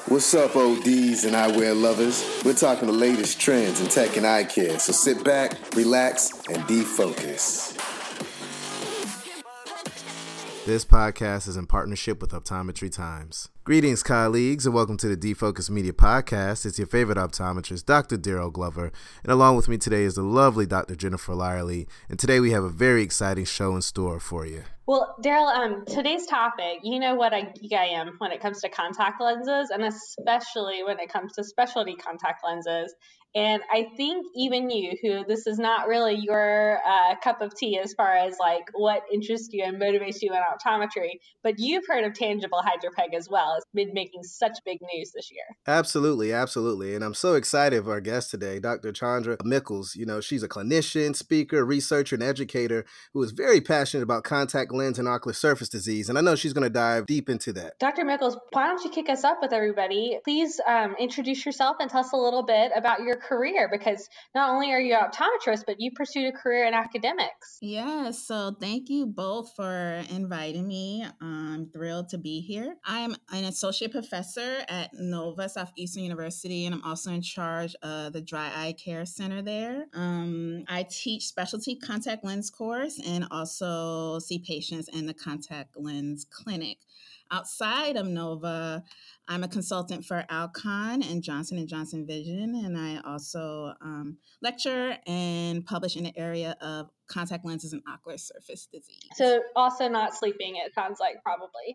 What's up, ODs and eyewear lovers? We're talking the latest trends in tech and eye care, so sit back, relax, and defocus. This podcast is in partnership with Optometry Times. Greetings, colleagues, and welcome to the Defocus Media Podcast. It's your favorite optometrist, Dr. Daryl Glover, and along with me today is the lovely Dr. Jennifer Lyerly, and today we have a very exciting show in store for you. Well, Daryl, today's topic, you know what I am when it comes to contact lenses, and especially when it comes to specialty contact lenses. And I think even you, who this is not really your cup of tea as far as like what interests you and motivates you in optometry, but you've heard of Tangible HydroPeg as well. It's been making such big news this year. Absolutely. And I'm so excited for our guest today, Dr. Chandra Mickles. You know, she's a clinician, speaker, researcher, and educator who is very passionate about contact lens and ocular surface disease. And I know she's going to dive deep into that. Dr. Mickles, why don't you kick us up with everybody? Please introduce yourself and tell us a little bit about your career, because not only are you an optometrist, but you pursued a career in academics. Yeah, so thank you both for inviting me. I'm thrilled to be here. I'm an associate professor at Nova Southeastern University, and I'm also in charge of the Dry Eye Care Center there. I teach specialty contact lens course and also see patients in the contact lens clinic. Outside of Nova, I'm a consultant for Alcon and Johnson & Johnson Vision, and I also lecture and publish in the area of contact lenses and ocular surface disease. So also not sleeping, it sounds like, probably.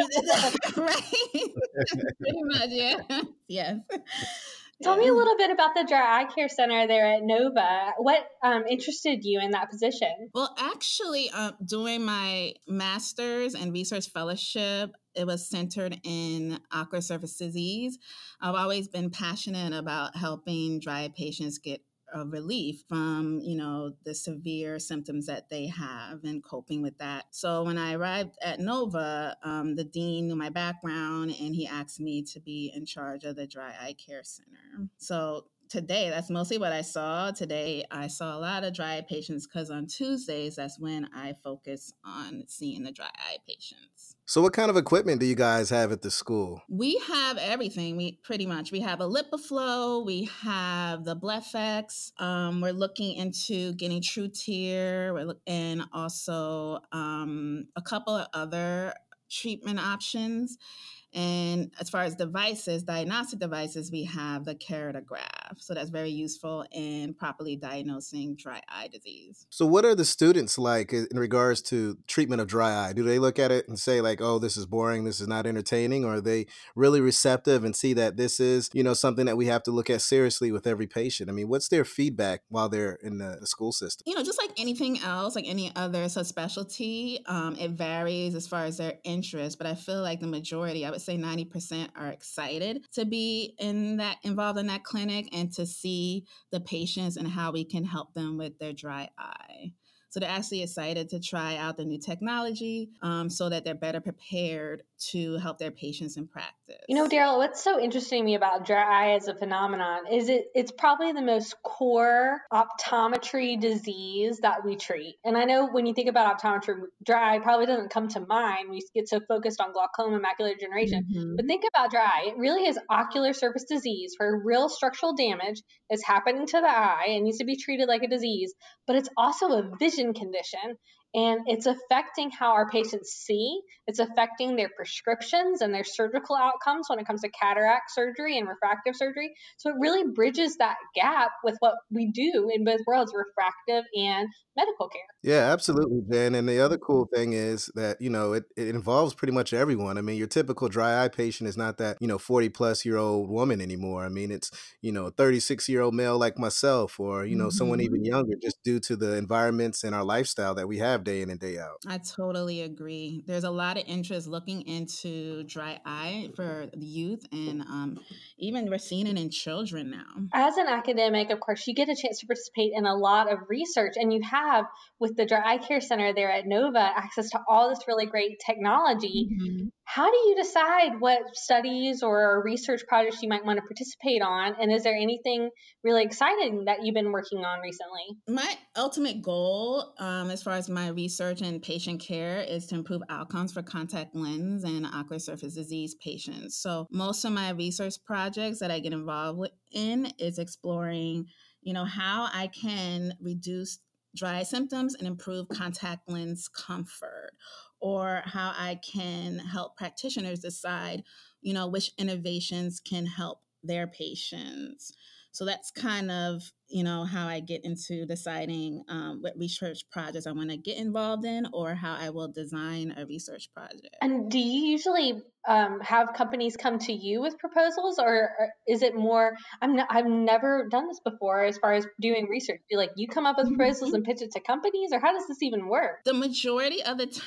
Right. Pretty much, yeah. Yes. Tell me a little bit about the Dry Eye Care Center there at Nova. What interested you in that position? Well, actually, doing my master's and research fellowship, it was centered in ocular surface disease. I've always been passionate about helping dry patients get relief from, the severe symptoms that they have and coping with that. So when I arrived at Nova, the dean knew my background and he asked me to be in charge of the Dry Eye Care Center. So today, that's mostly what I saw. Today, I saw a lot of dry eye patients because on Tuesdays, that's when I focus on seeing the dry eye patients. So what kind of equipment do you guys have at the school? We have everything. We have a LipiFlow. We have the Blefx. We're looking into getting TruTear and also a couple of other treatment options. And as far as devices, diagnostic devices, we have the keratograph. So that's very useful in properly diagnosing dry eye disease. So what are the students like in regards to treatment of dry eye? Do they look at it and say like, oh, this is boring, this is not entertaining? Or are they really receptive and see that this is, something that we have to look at seriously with every patient? I mean, what's their feedback while they're in the school system? Just like anything else, like any other subspecialty, it varies as far as their interest. But I feel like the majority, I would say 90% are excited to be involved in that clinic and to see the patients and how we can help them with their dry eye. So they're actually excited to try out the new technology so that they're better prepared to help their patients in practice. Daryl, what's so interesting to me about dry eye as a phenomenon is it's probably the most core optometry disease that we treat. And I know when you think about optometry, dry eye probably doesn't come to mind. We get so focused on glaucoma, macular degeneration. Mm-hmm. But think about dry eye. It really is ocular surface disease where real structural damage is happening to the eye and needs to be treated like a disease. But it's also a vision condition. And it's affecting how our patients see. It's affecting their prescriptions and their surgical outcomes when it comes to cataract surgery and refractive surgery. So it really bridges that gap with what we do in both worlds, refractive and medical care. Yeah, absolutely, Jen. And the other cool thing is that, it involves pretty much everyone. I mean, your typical dry eye patient is not that, 40 plus year old woman anymore. I mean, it's, a 36-year-old male like myself or, someone even younger, just due to the environments and our lifestyle that we have day in and day out. I totally agree. There's a lot of interest looking into dry eye for the youth, and even we're seeing it in children now. As an academic, of course, you get a chance to participate in a lot of research, and you have, with the Dry Eye Care Center there at Nova, access to all this really great technology. Mm-hmm. How do you decide what studies or research projects you might want to participate on? And is there anything really exciting that you've been working on recently? My ultimate goal, as far as my research and patient care, is to improve outcomes for contact lens and ocular surface disease patients. So most of my research projects that I get involved in is exploring, how I can reduce dry eye symptoms and improve contact lens comfort, or how I can help practitioners decide, which innovations can help their patients. So that's kind of, how I get into deciding what research projects I want to get involved in, or how I will design a research project. And do you usually have companies come to you with proposals, or is it more? I've never done this before. As far as doing research, you come up with proposals and pitch it to companies, or how does this even work? The majority of the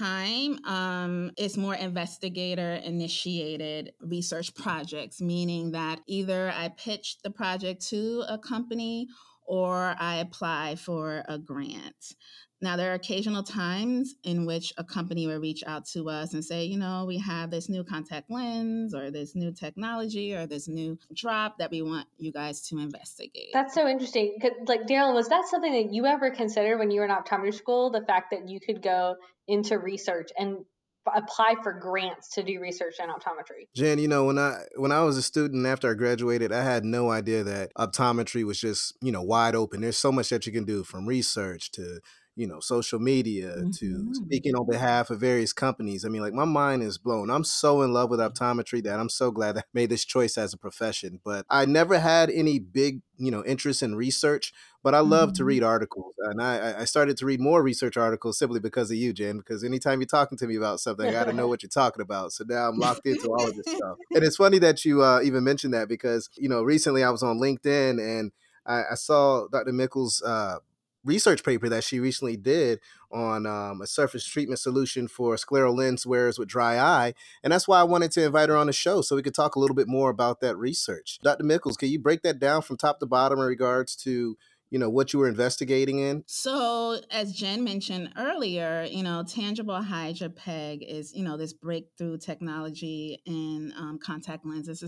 time, it's more investigator initiated research projects, meaning that either I pitch the project to a company or I apply for a grant. Now, there are occasional times in which a company will reach out to us and say, we have this new contact lens or this new technology or this new drop that we want you guys to investigate. That's so interesting. Daryl, was that something that you ever considered when you were in optometry school? The fact that you could go into research and apply for grants to do research in optometry? Jen, when I was a student after I graduated, I had no idea that optometry was just, wide open. There's so much that you can do, from research to, social media to speaking on behalf of various companies. I mean, like, my mind is blown. I'm so in love with optometry that I'm so glad that I made this choice as a profession. But I never had any big, interest in research, but I love to read articles. And I started to read more research articles simply because of you, Jen, because anytime you're talking to me about something, I got to know what you're talking about. So now I'm locked into all of this stuff. And it's funny that you even mentioned that, because, recently I was on LinkedIn and I saw Dr. Mickle's research paper that she recently did on a surface treatment solution for scleral lens wearers with dry eye. And that's why I wanted to invite her on the show so we could talk a little bit more about that research. Dr. Mickles, can you break that down from top to bottom in regards to what you were investigating in? So, as Jen mentioned earlier, tangible HydraPEG is, this breakthrough technology in contact lenses,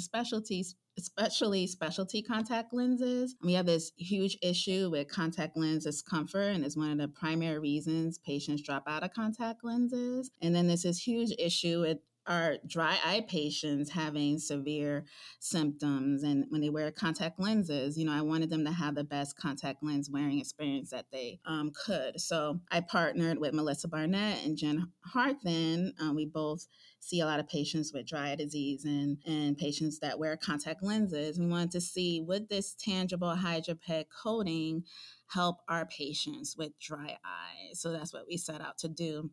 especially specialty contact lenses. We have this huge issue with contact lens discomfort, and it's one of the primary reasons patients drop out of contact lenses. And then there's this huge issue with our dry eye patients having severe symptoms, and when they wear contact lenses, I wanted them to have the best contact lens wearing experience that they could. So I partnered with Melissa Barnett and Jen Harthen. We both see a lot of patients with dry eye disease and patients that wear contact lenses. We wanted to see, would this tangible HydraPEG coating help our patients with dry eye? So that's what we set out to do.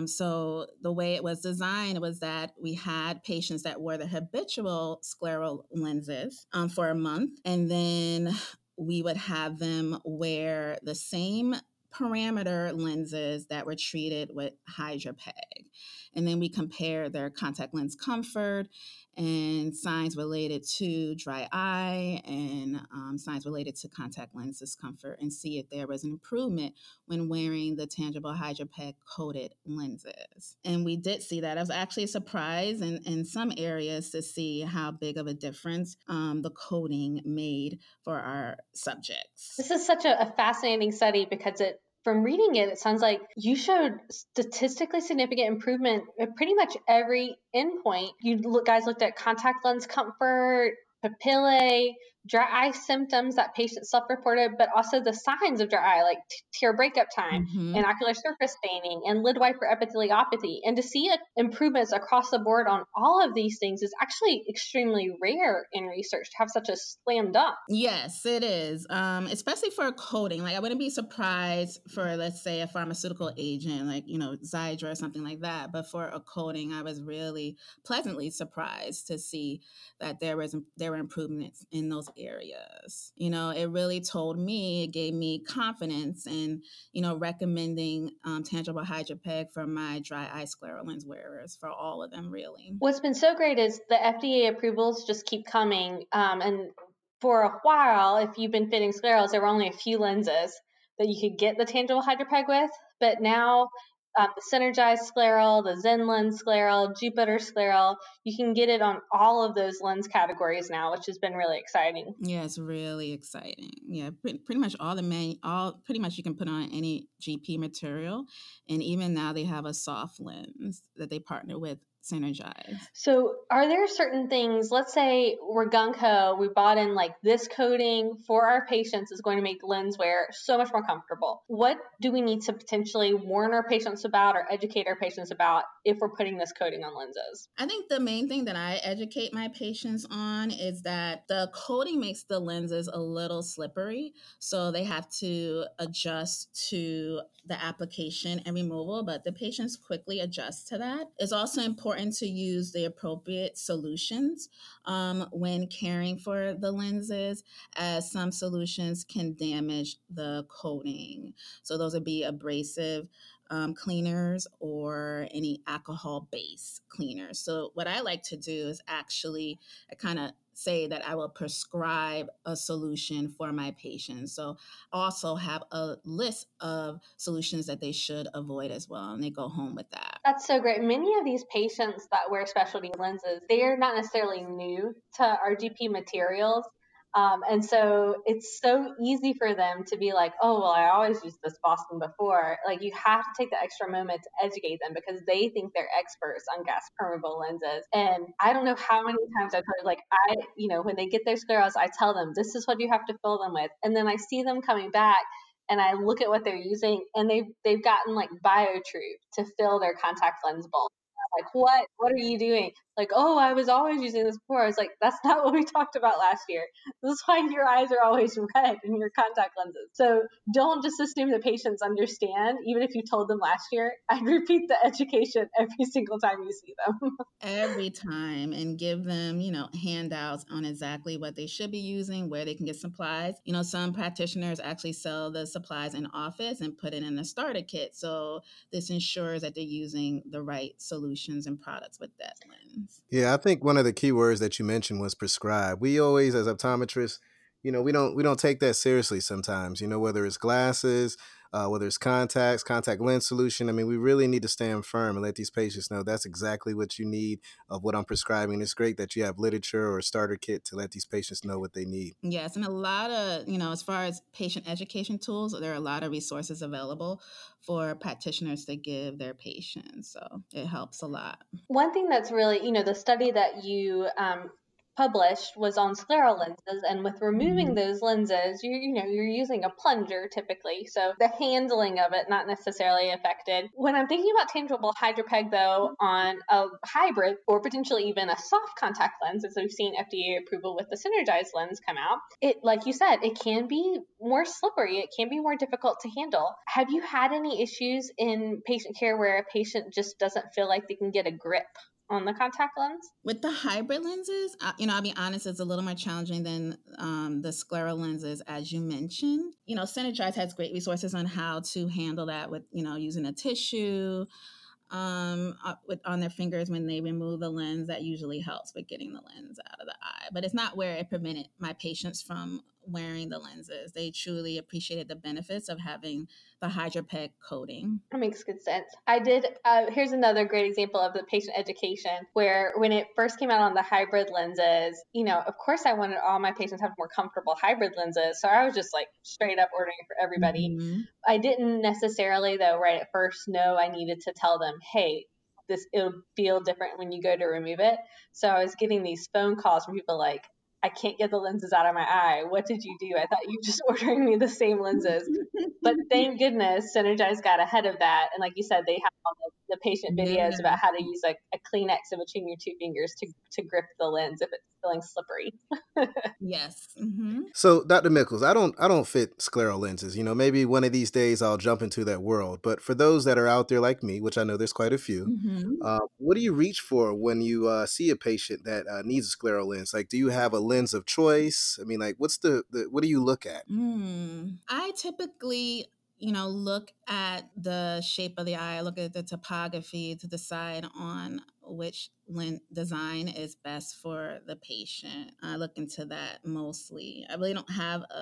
So the way it was designed was that we had patients that wore the habitual scleral lenses for a month, and then we would have them wear the same parameter lenses that were treated with HydraPEG. And then we compare their contact lens comfort and signs related to dry eye and signs related to contact lens discomfort, and see if there was an improvement when wearing the tangible HydraPEG coated lenses. And we did see that. I was actually surprised in some areas to see how big of a difference the coating made for our subjects. This is such a fascinating study, because from reading it, it sounds like you showed statistically significant improvement at pretty much every endpoint. Guys looked at contact lens comfort, papillae, dry eye symptoms that patients self-reported, but also the signs of dry eye, like tear breakup time and ocular surface staining and lid wiper epitheliopathy. And to see improvements across the board on all of these things is actually extremely rare in research, to have such a slam dunk. Yes, it is, especially for a coating. Like, I wouldn't be surprised for, let's say, a pharmaceutical agent like, Xiidra or something like that. But for a coating, I was really pleasantly surprised to see that there were improvements in those areas. It really it gave me confidence in, recommending tangible HydraPEG for my dry eye scleral lens wearers, for all of them, really. What's been so great is the FDA approvals just keep coming. And for a while, if you've been fitting sclerals, there were only a few lenses that you could get the tangible HydraPEG with. But now the Synergized scleral, the Zen lens scleral, Jupiter scleral. You can get it on all of those lens categories now, which has been really exciting. Yeah, it's really exciting. Yeah, pretty much pretty much you can put on any GP material, and even now they have a soft lens that they partner with Synergize. So are there certain things, let's say we're gung-ho, we bought in like this coating for our patients is going to make lens wear so much more comfortable. What do we need to potentially warn our patients about or educate our patients about if we're putting this coating on lenses? I think the main thing that I educate my patients on is that the coating makes the lenses a little slippery. So they have to adjust to the application and removal, but the patients quickly adjust to that. It's also important to use the appropriate solutions when caring for the lenses, as some solutions can damage the coating. So those would be abrasive cleaners or any alcohol based cleaners. So, what I like to do is actually, I kind of say that I will prescribe a solution for my patients. So, also have a list of solutions that they should avoid as well, and they go home with that. That's so great. Many of these patients that wear specialty lenses, they are not necessarily new to RGP materials. And so it's so easy for them to be like, oh, well, I always used this Boston before. Like, you have to take the extra moment to educate them because they think they're experts on gas permeable lenses. And I don't know how many times I've heard, like, when they get their scleros, I tell them, this is what you have to fill them with. And then I see them coming back and I look at what they're using, and they've gotten like BioTrue to fill their contact lens bulb. Like, what are you doing? Like, oh, I was always using this before. I was like, that's not what we talked about last year. This is why your eyes are always red in your contact lenses. So don't just assume the patients understand, even if you told them last year. I'd repeat the education every single time you see them. Every time, and give them, handouts on exactly what they should be using, where they can get supplies. Some practitioners actually sell the supplies in office and put it in a starter kit. So this ensures that they're using the right solutions and products with that lens. Yeah, I think one of the key words that you mentioned was prescribe. We always, as optometrists, we don't take that seriously sometimes. Whether it's glasses, whether it's contacts, contact lens solution. I mean, we really need to stand firm and let these patients know that's exactly what you need of what I'm prescribing. It's great that you have literature or a starter kit to let these patients know what they need. Yes, and a lot of, as far as patient education tools, there are a lot of resources available for practitioners to give their patients. So it helps a lot. One thing that's really, the study that you published was on scleral lenses, and with removing those lenses, you're using a plunger typically, so the handling of it not necessarily affected. When I'm thinking about tangible hydropeg though on a hybrid or potentially even a soft contact lens, as we've seen FDA approval with the Synergized lens come out, it, like you said, it can be more slippery, it can be more difficult to handle. Have you had any issues in patient care where a patient just doesn't feel like they can get a grip on the contact lens? With the hybrid lenses, I'll be honest, it's a little more challenging than the scleral lenses, as you mentioned. Synergize has great resources on how to handle that with, using a tissue on their fingers when they remove the lens. That usually helps with getting the lens out of the eye. But it's not where it prevented my patients from wearing the lenses. They truly appreciated the benefits of having the HydroPeg coating. That makes good sense. I did. Here's another great example of the patient education where when it first came out on the hybrid lenses, of course I wanted all my patients to have more comfortable hybrid lenses. So I was just like straight up ordering it for everybody. Mm-hmm. I didn't necessarily though right at first know I needed to tell them, hey, it'll feel different when you go to remove it. So I was getting these phone calls from people like, I can't get the lenses out of my eye. What did you do? I thought you were just ordering me the same lenses. But thank goodness Synergize got ahead of that. And like you said, they have all the patient videos Yeah. about how to use a Kleenex in between your two fingers to grip the lens if it's feeling slippery. Yes. Mm-hmm. So, Dr. Mickles, I don't fit scleral lenses. Maybe one of these days I'll jump into that world. But for those that are out there like me, which I know there's quite a few, Mm-hmm. what do you reach for when you see a patient that needs a scleral lens? Like, do you have a lens of choice? I mean, like, what's what do you look at? I typically, look at the shape of the eye, look at the topography to decide on which lens design is best for the patient. I look into that mostly. I really don't have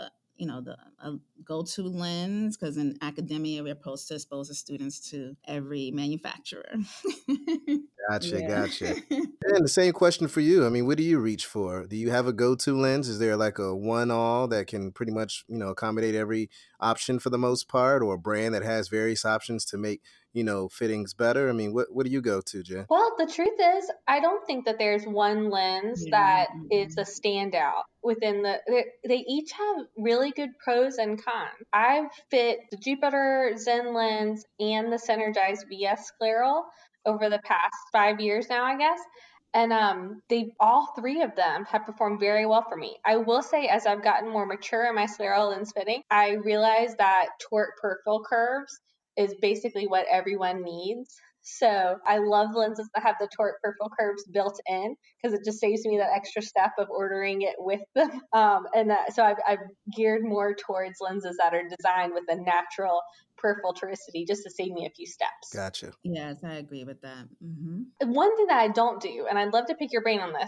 the go-to lens, because in academia, we're supposed to expose the students to every manufacturer. Gotcha, Yeah. gotcha. And the same question for you. I mean, what do you reach for? Do you have a go-to lens? Is there like a one-all that can pretty much, accommodate every option for the most part, or a brand that has various options to make, fittings better? I mean, what do you go to, Jen? Well, the truth is, I don't think that there's one lens Yeah. that is a standout within they each have really good pros and cons. I've fit the Jupiter Zen lens and the Synergize VS scleral over the past 5 years now, I guess. And they all three of them have performed very well for me. I will say, as I've gotten more mature in my scleral lens fitting, I realize that toric peripheral curves is basically what everyone needs. So I love lenses that have the toric peripheral curves built in, because it just saves me that extra step of ordering it with them. So I've geared more towards lenses that are designed with a natural peripheral toricity, just to save me a few steps. Gotcha. Yes, I agree with that. One thing that I don't do, and I'd love to pick your brain on this,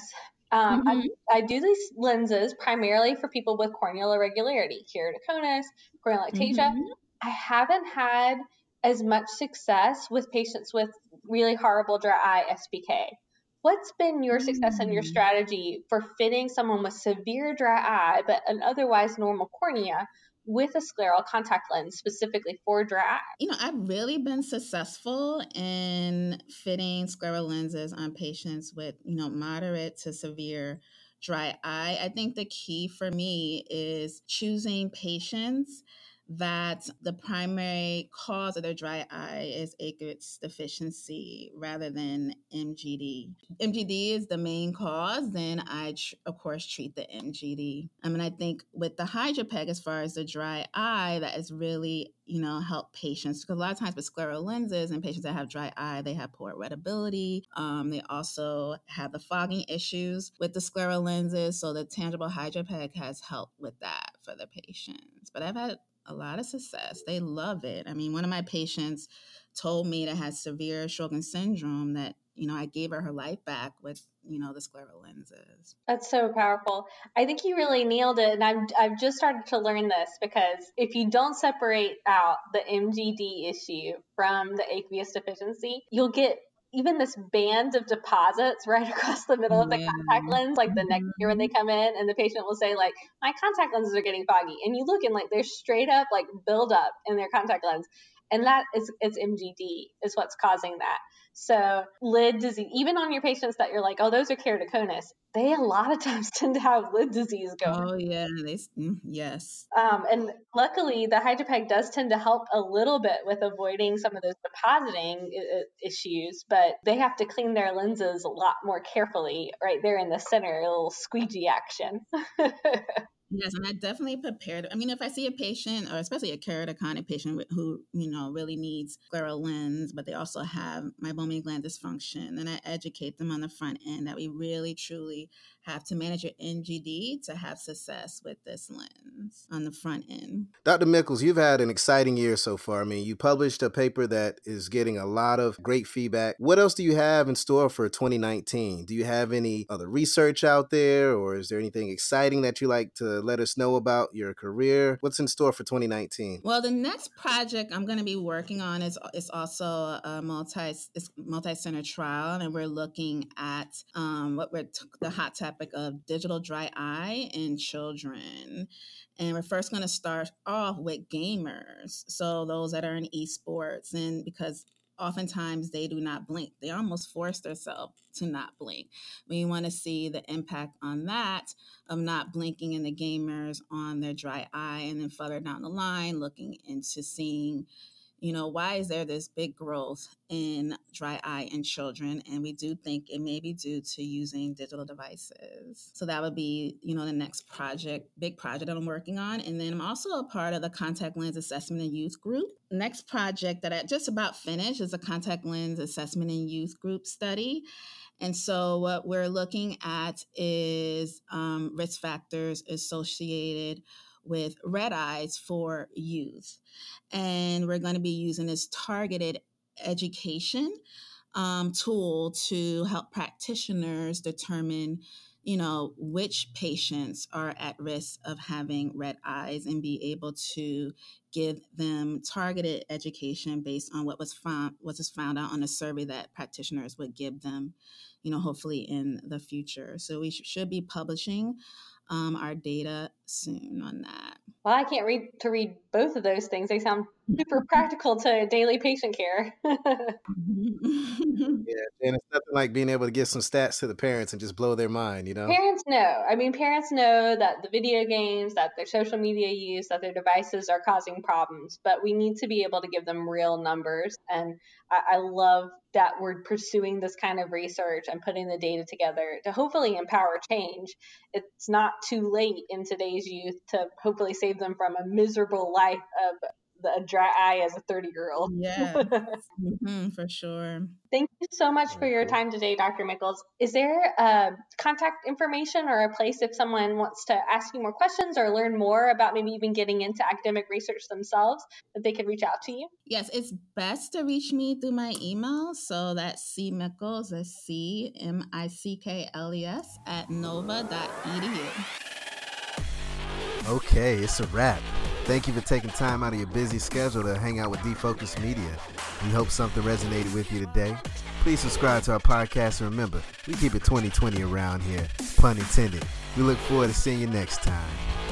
I do these lenses primarily for people with corneal irregularity, keratoconus, corneal ectasia. I haven't had as much success with patients with really horrible dry eye SPK. What's been your success and your strategy for fitting someone with severe dry eye but an otherwise normal cornea with a scleral contact lens specifically for dry eye? I've really been successful in fitting scleral lenses on patients with, moderate to severe dry eye. I think the key for me is choosing patients that the primary cause of their dry eye is aqueous deficiency rather than MGD. MGD is the main cause, then I, of course, treat the MGD. I think with the HydraPeg, as far as the dry eye, that is really, help patients. Because a lot of times with scleral lenses and patients that have dry eye, they have poor readability. They also have the fogging issues with the scleral lenses. So the tangible HydraPeg has helped with that for the patients. But I've had a lot of success. They love it. One of my patients told me that has severe Sjogren's syndrome that, I gave her life back with, the scleral lenses. That's so powerful. I think you really nailed it. And I've just started to learn this, because if you don't separate out the MGD issue from the aqueous deficiency, you'll get even this band of deposits right across the middle of the contact lens, like the next year when they come in, and the patient will say, like, my contact lenses are getting foggy. And you look, and like there's straight up like buildup in their contact lens. And that is, it's MGD is what's causing that. So lid disease, even on your patients that you're like, oh, those are keratoconus, they a lot of times tend to have lid disease going. Oh yeah, yes. And luckily, the HydraPeg does tend to help a little bit with avoiding some of those depositing issues, but they have to clean their lenses a lot more carefully right there in the center, a little squeegee action. Yes, and I definitely prepared. If I see a patient, or especially a keratoconic patient who, really needs scleral lens, but they also have meibomian gland dysfunction, then I educate them on the front end that we really, truly have to manage your MGD to have success with this lens on the front end. Dr. Mickels, you've had an exciting year so far. You published a paper that is getting a lot of great feedback. What else do you have in store for 2019? Do you have any other research out there, or is there anything exciting that you like to let us know about your career? What's in store for 2019? Well, the next project I'm going to be working on is also a multi-center trial, and we're looking at the hot topic of digital dry eye in children. And we're first going to start off with gamers, so those that are in esports, and because oftentimes they do not blink. They almost force themselves to not blink. We want to see the impact on that of not blinking in the gamers on their dry eye, and then further down the line, looking into seeing, why is there this big growth in dry eye in children? And we do think it may be due to using digital devices. So that would be, the next big project that I'm working on. And then I'm also a part of the contact lens assessment and youth group. Next project that I just about finished is a contact lens assessment and youth group study. And so what we're looking at is risk factors associated with red eyes for youth. And we're going to be using this targeted education tool to help practitioners determine, which patients are at risk of having red eyes and be able to give them targeted education based on what was found out on a survey that practitioners would give them, hopefully in the future. So we should be publishing our data soon on that. Well, I can't read both of those things. They sound super practical to daily patient care. Yeah, and it's nothing like being able to give some stats to the parents and just blow their mind, Parents know. I mean, parents know that the video games, that their social media use, that their devices are causing problems, but we need to be able to give them real numbers. And I love that we're pursuing this kind of research and putting the data together to hopefully empower change. It's not too late in today's youth to hopefully save them from a miserable life of a dry eye as a 30-year-old. Yeah, for sure. Thank you so much for your time today, Dr. Mickels. Is there contact information or a place if someone wants to ask you more questions or learn more about maybe even getting into academic research themselves that they could reach out to you? Yes, it's best to reach me through my email. So that's cmickels, that's CMICKLES @nova.edu. Okay, it's a wrap. Thank you for taking time out of your busy schedule to hang out with Defocus Media. We hope something resonated with you today. Please subscribe to our podcast and remember, we keep it 2020 around here. Pun intended. We look forward to seeing you next time.